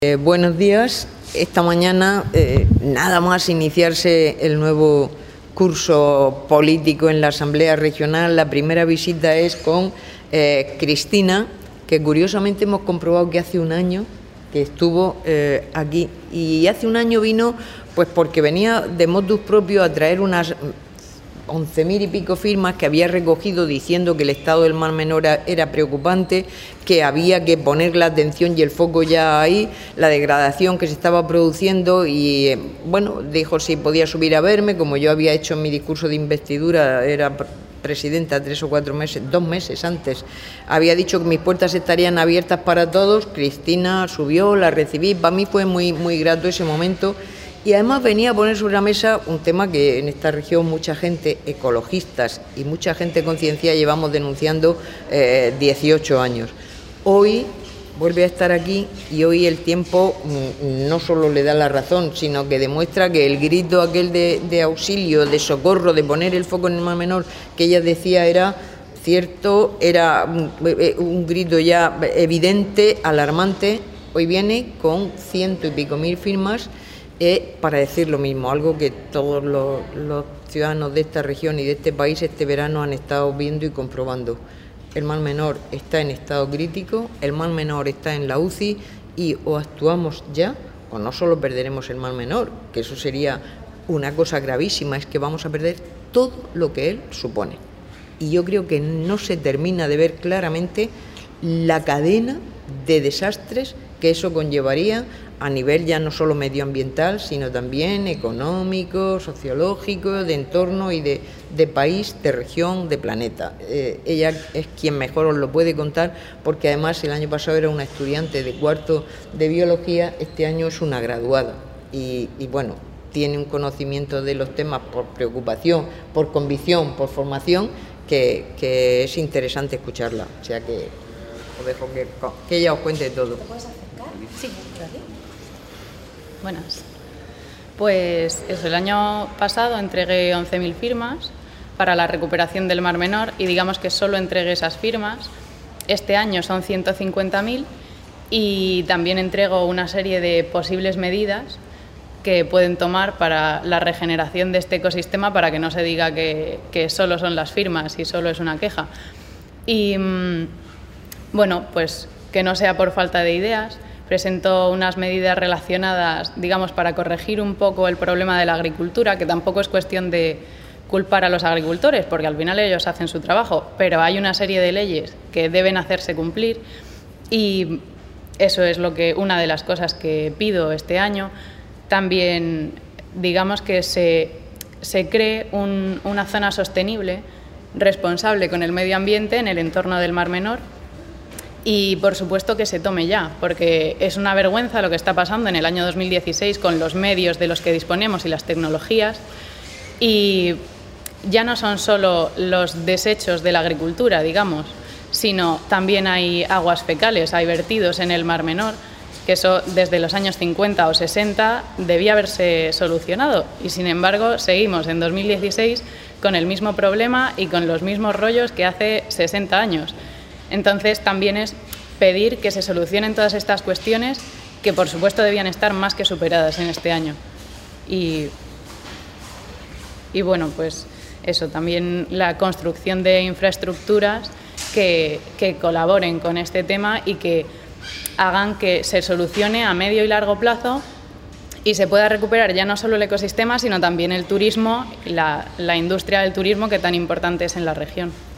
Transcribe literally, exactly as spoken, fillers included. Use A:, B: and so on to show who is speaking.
A: Eh, buenos días. Esta mañana, eh, nada más iniciarse el nuevo curso político en la Asamblea Regional, la primera visita es con eh, Cristina, que curiosamente hemos comprobado que hace un año que estuvo eh, aquí, y hace un año vino pues porque venía de motus propio a traer unas once mil y pico firmas que había recogido diciendo que el estado del Mar Menor era preocupante, que había que poner la atención y el foco ya ahí, la degradación que se estaba produciendo, y bueno, dijo si podía subir a verme, como yo había hecho en mi discurso de investidura, era presidenta tres o cuatro meses, dos meses antes, había dicho que mis puertas estarían abiertas para todos. Cristina subió, la recibí, para mí fue muy, muy grato ese momento. Y además venía a poner sobre la mesa un tema que en esta región mucha gente, ecologistas y mucha gente con conciencia, llevamos denunciando eh, dieciocho años. Hoy vuelve a estar aquí y hoy el tiempo mm, no solo le da la razón, sino que demuestra que el grito aquel de, de auxilio, de socorro, de poner el foco en el Mar Menor, que ella decía era cierto, era un, un grito ya evidente, alarmante. Hoy viene con ciento y pico mil firmas Eh, para decir lo mismo, algo que todos los, los ciudadanos de esta región y de este país este verano han estado viendo y comprobando. El Mar Menor está en estado crítico, el Mar Menor está en la U C I, y o actuamos ya o no solo perderemos el Mar Menor, que eso sería una cosa gravísima, es que vamos a perder todo lo que él supone. Y yo creo que no se termina de ver claramente la cadena de desastres que eso conllevaría a nivel ya no solo medioambiental, sino también económico, sociológico, de entorno y de, de país, de región, de planeta. Eh, ella es quien mejor os lo puede contar, porque además el año pasado era una estudiante de cuarto de biología, este año es una graduada y, y bueno, tiene un conocimiento de los temas por preocupación, por convicción, por formación, que, que es interesante escucharla. O sea que os dejo que, que ella os cuente todo.
B: ¿Te puedes acercar? Sí, gracias. Buenas. Pues eso, el año pasado entregué once mil firmas para la recuperación del Mar Menor y digamos que solo entregué esas firmas. Este año son ciento cincuenta mil y también entrego una serie de posibles medidas que pueden tomar para la regeneración de este ecosistema, para que no se diga que, que solo son las firmas y solo es una queja. Y bueno, pues que no sea por falta de ideas, presento unas medidas relacionadas, digamos, para corregir un poco el problema de la agricultura, que tampoco es cuestión de culpar a los agricultores, porque al final ellos hacen su trabajo, pero hay una serie de leyes que deben hacerse cumplir y eso es lo que una de las cosas que pido este año. También, digamos, que se, se cree un, una zona sostenible, responsable con el medio ambiente en el entorno del Mar Menor. Y, por supuesto, que se tome ya, porque es una vergüenza lo que está pasando en el año dos mil dieciséis con los medios de los que disponemos y las tecnologías. Y ya no son solo los desechos de la agricultura, digamos, sino también hay aguas fecales, hay vertidos en el Mar Menor, que eso desde los años cincuenta o sesenta debía haberse solucionado. Y, sin embargo, seguimos en dos mil dieciséis con el mismo problema y con los mismos rollos que hace sesenta años. Entonces, también es pedir que se solucionen todas estas cuestiones que, por supuesto, debían estar más que superadas en este año. Y, y bueno, pues eso, también la construcción de infraestructuras que, que colaboren con este tema y que hagan que se solucione a medio y largo plazo y se pueda recuperar ya no solo el ecosistema, sino también el turismo, la, la industria del turismo, que tan importante es en la región.